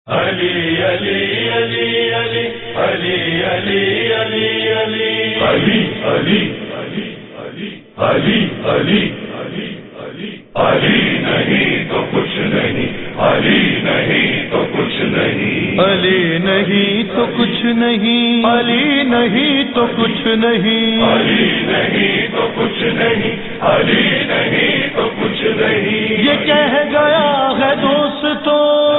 علی علی علی علی علی علی علی علی علی علی علی علی علی علی نہیں تو کچھ نہیں، علی نہیں تو کچھ نہیں، علی نہیں تو کچھ نہیں، علی نہیں تو کچھ نہیں، علی نہیں تو کچھ نہیں، علی نہیں تو کچھ نہیں، یہ کہہ گیا ہے دوستو،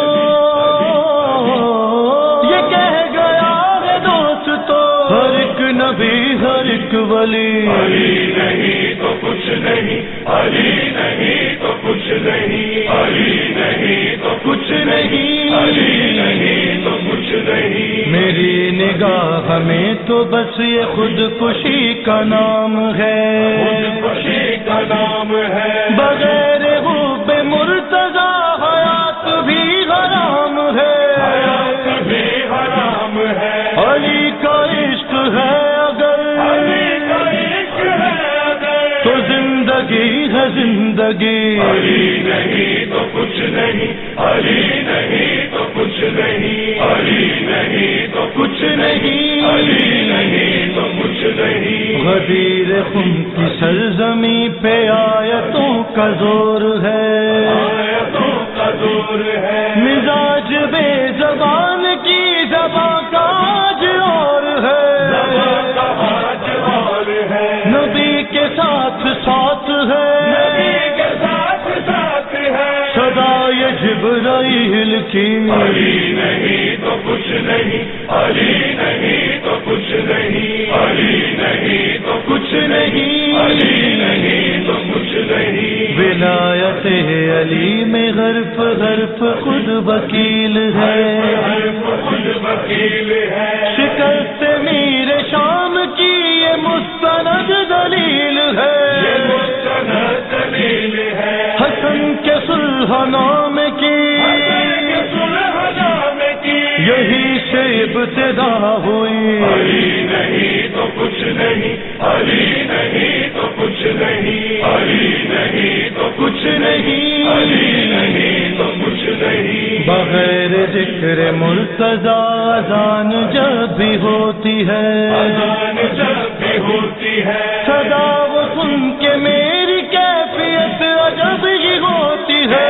یہ کہہ گیا ہے دوستو، ہر ایک نبی ہر ایک ولی، علی نہیں تو کچھ نہیں، علی نہیں تو کچھ نہیں، علی نہیں تو کچھ نہیں، علی نہیں تو کچھ نہیں، میری نگاہ میں تو بس یہ خود کشی کا نام ہے، خود کشی کا نام ہے، بغیر حب مرتضی حیات بھی حرام ہے، حیات بھی حرام ہے، علی کا عشق ہے اگر، علی کا عشق ہے اگر، تو زندگی ہے زندگی، علی نہیں تو کچھ نہیں، علی نہیں تو کچھ نہیں، علی نہیں تو کچھ نہیں، علی نہیں تو کچھ نہیں، غدیر خم کی سرزمین پہ آیتوں کا زور ہے، آیتوں کا زور ہے، مزاج بے زبان کی زبان کا آج اور ہے، زبان کا آج اور ہے، نبی کے ساتھ ساتھ ہے، نبی کے ساتھ ساتھ ہے، صدائے جبرائیل کی، علی نہیں تو کچھ نہیں، علی نہیں تو کچھ نہیں، علی نہیں تو کچھ نہیں، علی نہیں تو کچھ نہیں، ولایت علی میں غرف غرف خود وکیل ہے، حرف خود وکیل ہے، شکست میر شام کی یہ مستند دلیل ہے، یہ مستند دلیل ہے، حسن کے صلح نامے کی حسن کے صلح نامے کی یہی سے ابتدا ہوئی، علی نہیں تو کچھ نہیں، علی نہیں تو کچھ نہیں، علی نہیں تو کچھ نہیں، علی نہیں تو کچھ نہیں، بغیر ذکر مرتضی اذان جب بھی ہوتی ہے، اذان جب بھی ہوتی ہے، صدا وہ سن کے میری کیفیت عجب ہی ہوتی ہے،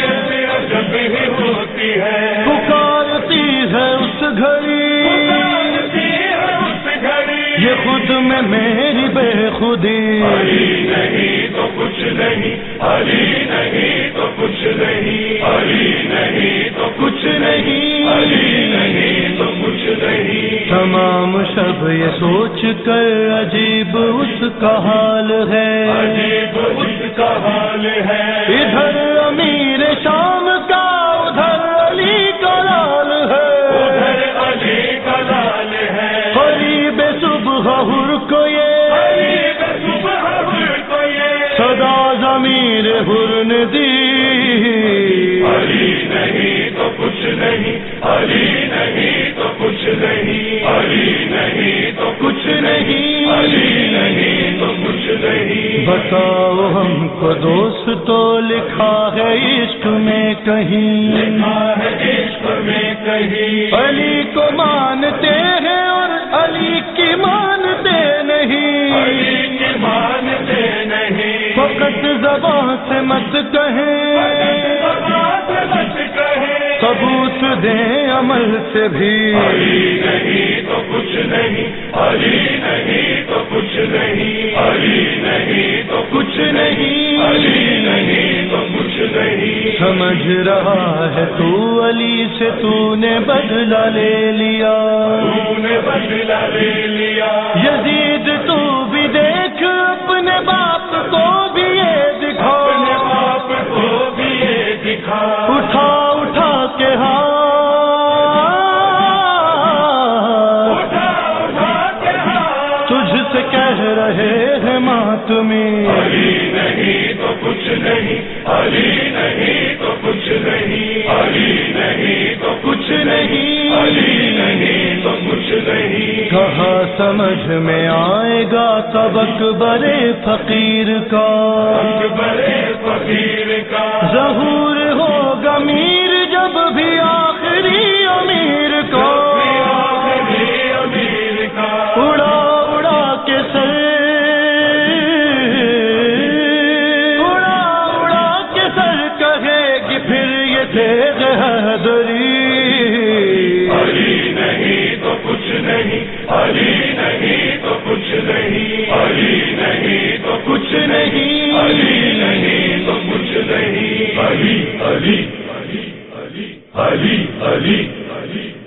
جب ہی ہوتی ہے، پکارتی ہے اس گھڑی، پکارتی ہے اس گھڑی، یہ خود میں میری بے خودی، علی نہیں تو کچھ نہیں، علی نہیں تو کچھ نہیں، علی نہیں تو کچھ نہیں، علی نہیں تو کچھ نہیں، تمام شب یہ سوچ کر عجیب اس کا حال ہے، عجیب اس کا حال ہے، ادھر امیر شام کا ادھر علی کا لال ہے، ادھر علی کا لال ہے، قریب صبح حر کو یہ قریب صبح حر کو یہ صدا ضمیر حر نے دی، علی نہیں تو کچھ نہیں، علی نہیں تو کچھ نہیں، علی نہیں تو کچھ نہیں، علی نہیں تو کچھ نہیں، بتاؤ ہم کو دوست تو لکھا ہے عشق میں کہیں، لکھا ہے عشق میں کہیں، علی کو مانتے ہیں اور علی کی مانتے نہیں، علی کی مانتے نہیں، فقط زبان سے مت کہیں، مت کہیں، ثبوت دیں عمل سے بھی، علی نہیں تو کچھ نہیں، علی نہیں تو کچھ نہیں، علی نہیں تو کچھ نہیں، علی نہیں تو کچھ نہیں، سمجھ رہا ہے تو علی سے تو نے بدلہ لے لیا، تو نے بدلہ لے لیا، یزید تو بھی دیکھ اپنے باپ کو بھی یہ دکھا، اپنے باپ کو بھی یہ دکھا، اٹھا اٹھا کے اٹھا اٹھا کے ہاتھ، تجھ سے کہہ رہے ہیں ماتمی، علی نہیں تو کچھ نہیں، علی نہیں تو کچھ نہیں، علی نہیں تو کچھ نہیں، علی نہیں تو کچھ نہیں، کہاں سمجھ میں آئے گا تب اکبر فقیر کا، اکبر فقیر کا ظہور ہوگا میر جب بھی آخری علی علی علی علی علی علی